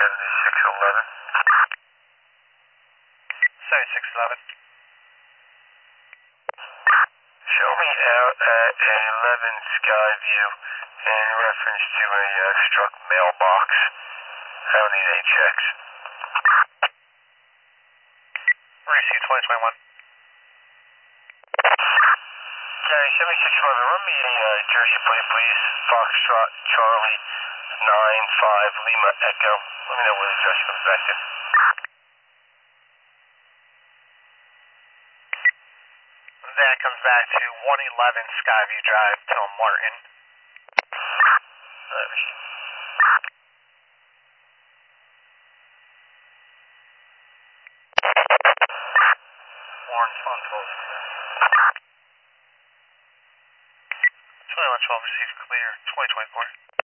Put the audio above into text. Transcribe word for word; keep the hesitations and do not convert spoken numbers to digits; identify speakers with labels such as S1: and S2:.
S1: seventy-six eleven.
S2: seventy-six eleven.
S1: Show me out at eleven Skyview in reference to a uh, struck mailbox. I don't need any checks.
S2: Receive twenty twenty-one.
S1: Gary, seventy-six eleven, run me a uh, Jersey plate, please. Foxtrot Charlie nine five Lima Echo. Let me know what address comes back to.
S2: That comes back to one eleven Skyview Drive, Tom Martin.
S1: Let me see. Orange on twelve.
S2: twenty-one twelve received clear, twenty twenty-four.